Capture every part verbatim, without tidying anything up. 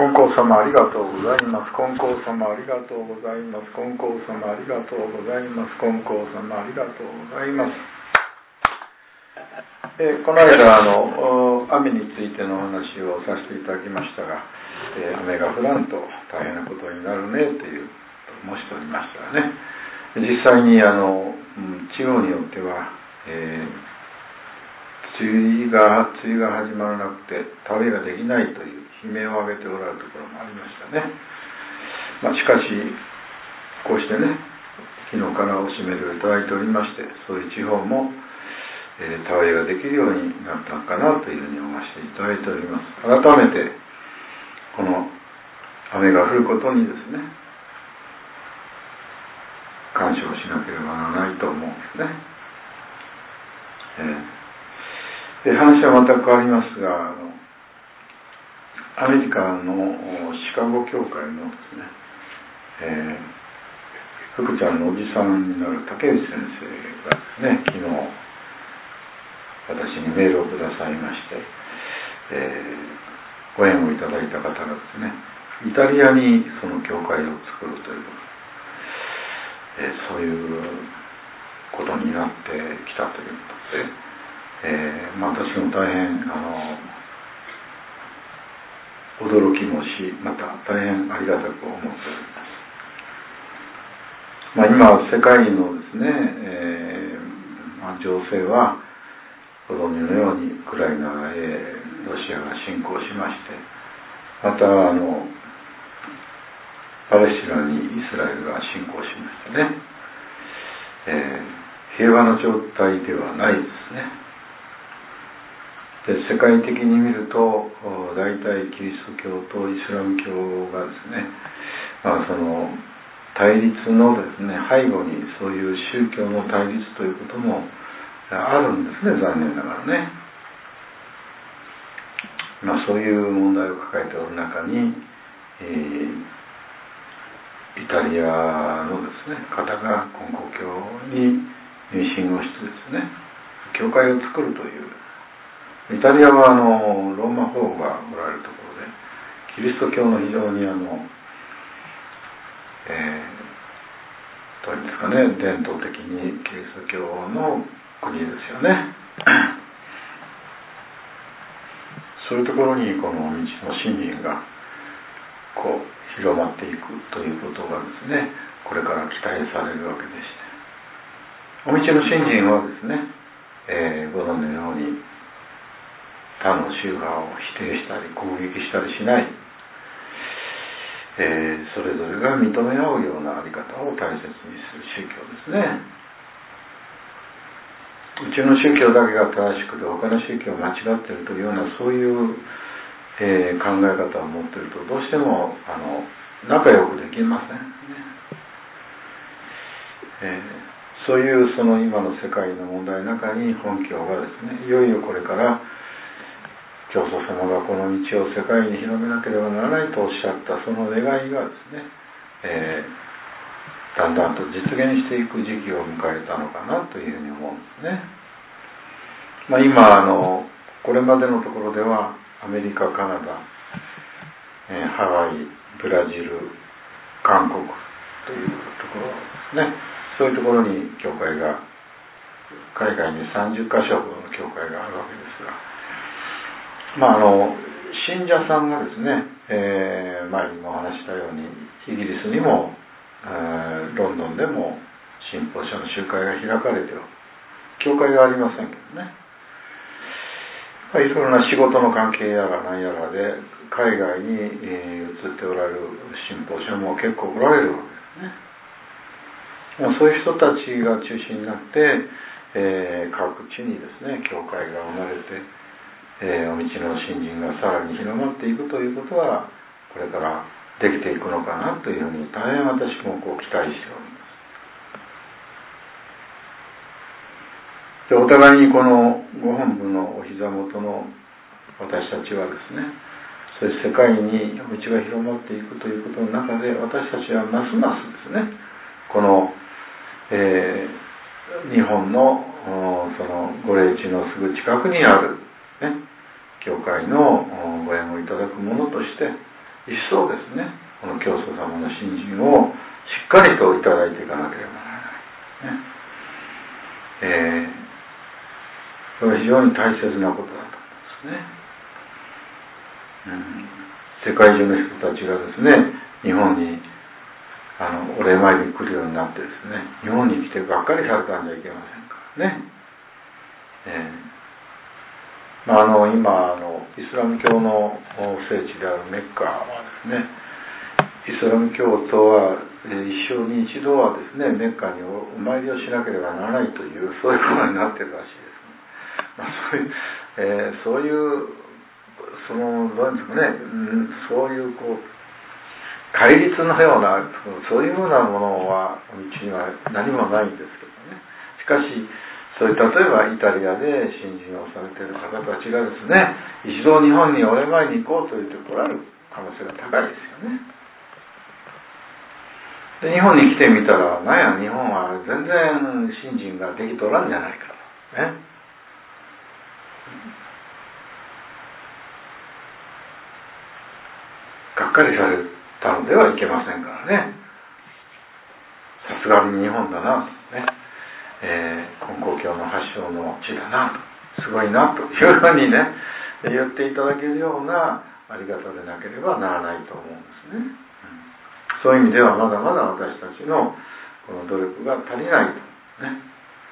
金光様ありがとうございます。金光様ありがとうございます。金光様ありがとうございます。金光様ありがとうございます。えー、この間あの雨についての話をさせていただきましたが、えー、雨が降らんと大変なことになるねというと申しておりましたね。実際にあの、うん、地方によっては、えー、梅雨が梅雨が始まらなくて田植えができないという悲鳴を上げておられるところもありましたね。まあ、しかしこうしてね、昨日からお示しをいただいておりまして、そういう地方も、えー、田植えができるようになったのかなというふうに思わせていただいております。改めてこの雨が降ることにですね、感謝をしなければならないと思うんですね。えー、で話は全く変わりますが、あのアメリカのシカゴ教会のですね、えー、福ちゃんのおじさんになる竹内先生がですね、昨日私にメールをくださいまして、えー、ご縁をいただいた方がですね、イタリアにその教会を作るという、えー、そういうことになってきたということで、えーまあ、私も大変あの驚きもし、また大変ありがたく思っております。まあ、今世界のですね、えーまあ、情勢はご存知のようにウクライナへロシアが侵攻しまして、またあのパレスチナにイスラエルが侵攻しましたね。えー、平和の状態ではないですね。で世界的に見ると大体キリスト教とイスラム教がですね、まあ、その対立のですね背後にそういう宗教の対立ということもあるんですね、残念ながらね。まあ、そういう問題を抱えておる中に、えー、イタリアのですね方が金光教に入信をしてですね、教会を作るという。イタリアはあのローマ法がおられるところで、キリスト教の非常にあの、えー、どういうんですかね、伝統的にキリスト教の国ですよね。そういうところにこの道の信心がこう広まっていくということがですね、これから期待されるわけでして、お道の信心はですね、えー、ご存知のように他の宗派を否定したり攻撃したりしない、えー、それぞれが認め合うようなあり方を大切にする宗教ですね。うちの宗教だけが正しくて他の宗教が間違っているというようなそういう、えー、考え方を持っているとどうしてもあの仲良くできませんね。えー、そういうその今の世界の問題の中に本教がですね、いよいよこれから教祖様がこの道を世界に広めなければならないとおっしゃったその願いがですね、えー、だんだんと実現していく時期を迎えたのかなというふうに思うんですね。まあ、今あのこれまでのところではアメリカ、カナダ、えー、ハワイ、ブラジル、韓国というところですね、そういうところに教会が、海外にさんじゅっかしょほどの教会があるわけですが、まあ、あの信者さんがですね、えー、前にもお話したようにイギリスにも、えー、ロンドンでも信奉者の集会が開かれている教会がありませんけどね、まあ、いろいろな仕事の関係やら何やらで海外に、えー、移っておられる信奉者も結構おられるわけですね。もうそういう人たちが中心になって、えー、各地にですね教会が生まれて、えー、お道の信心がさらに広まっていくということはこれからできていくのかなというふうに大変私もこう期待しております。でお互いにこのご本部のお膝元の私たちはですね、そういう世界に道が広まっていくということの中で私たちはますますですね、この、えー、日本のその御霊地のすぐ近くにあるね教会のご縁をいただくものとして、 一層ですね、この教祖様の信心をしっかりといただいていかなければならない、ねえー、これは非常に大切なことだと思いますね、うん、世界中の人たちがですね、日本にあのお礼参りに来るようになってですね、日本に来てがっかりされたんじゃいけませんからね、えーまあ、あの今あのイスラム教の聖地であるメッカはですね、イスラム教徒は一生に一度はですね、メッカにお参りをしなければならないという、そういうことになってるらしいですね、まあ、そういう、えー、そういうそのどういうんですかね、うん、そういうこう戒律のようなそういうようなものはうちには何もないんですけどね。しかしそういう例えばイタリアで信心をされている方たちがですね、一度日本にお礼参りに行こうと言って来られる可能性が高いですよね。で日本に来てみたら、なんや日本は全然信心ができとらんじゃないかとね。がっかりされたのではいけませんからね。さすがに日本だなとね、えー、根高教の発祥の地だなと、すごいなというふうにね言っていただけるようなあり方でなければならないと思うんですね、うん、そういう意味ではまだまだ私たちのこの努力が足りないとね。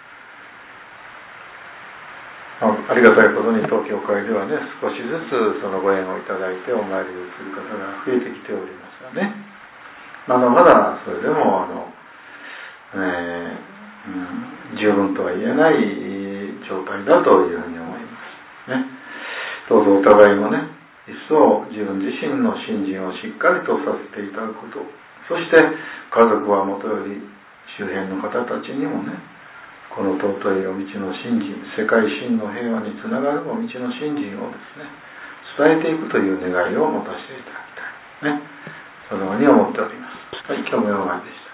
ありがたいことに当教会ではね、少しずつそのご縁をいただいてお参りをする方が増えてきておりますがね、まだまだそれでもあの、えーうん、十分とは言えない状態だというふうに思いますね。どうぞお互いもね、一層自分自身の信心をしっかりとさせていただくこと、そして家族はもとより周辺の方たちにもね、この尊いお道の信心、世界真の平和につながるお道の信心をですね、伝えていくという願いを持たせていただきたいね、そのように思っております。はい、今日もお願いでした。